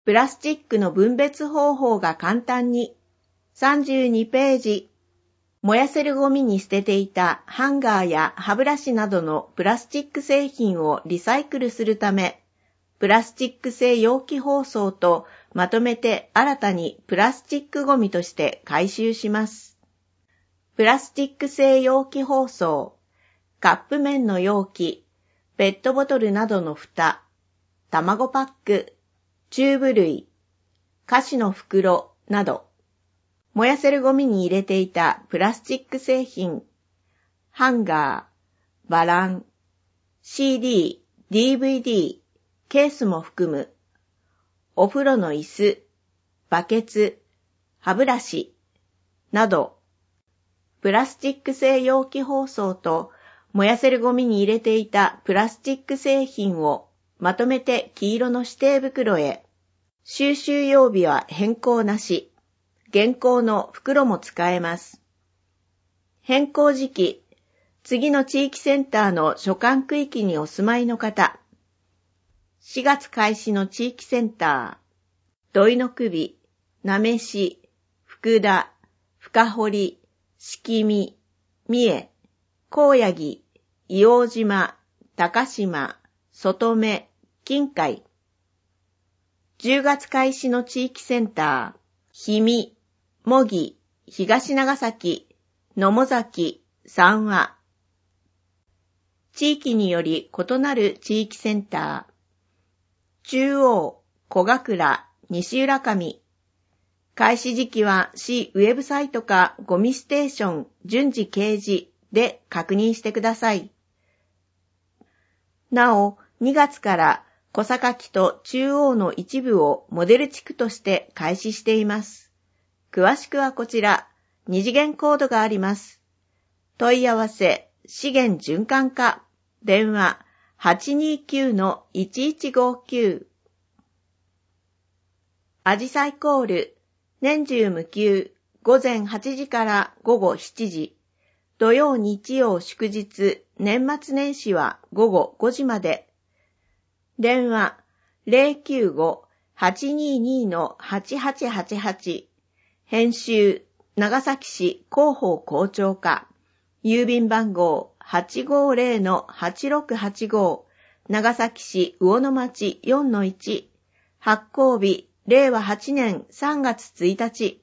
プラスチックの分別方法が簡単に。32ページ。燃やせるゴミに捨てていたハンガーや歯ブラシなどのプラスチック製品をリサイクルするため、プラスチック製容器包装とまとめて新たにプラスチックゴミとして回収します。プラスチック製容器包装、カップ麺の容器、ペットボトルなどの蓋、卵パック、チューブ類、菓子の袋など、燃やせるゴミに入れていたプラスチック製品、ハンガー、バラン、CD、DVD、ケースも含む、お風呂の椅子、バケツ、歯ブラシ、など、プラスチック製容器包装と燃やせるゴミに入れていたプラスチック製品をまとめて黄色の指定袋へ。収集曜日は変更なし。現行の袋も使えます。変更時期。次の地域センターの所管区域にお住まいの方。4月開始の地域センター。土井の首、なめし、福田、深堀、敷見、三重、高野木、硫黄島、高島、外目、近海。10月開始の地域センター、氷見、茂木、東長崎、野母崎、三和。地域により異なる地域センター、中央、小倉、西浦上。開始時期は市ウェブサイトかゴミステーション順次掲示で確認してください。なお、2月から小坂と中央の一部をモデル地区として開始しています。詳しくはこちら、2次元コードがあります。問い合わせ、資源循環課、電話 829-1159。あじさいコール、年中無休、午前8時から午後7時。土曜日曜祝日、年末年始は午後5時まで。電話 095-822-8888。編集、長崎市広報校長課。郵便番号 850-8685。長崎市魚の町 4-1。発行日、令和8年3月1日。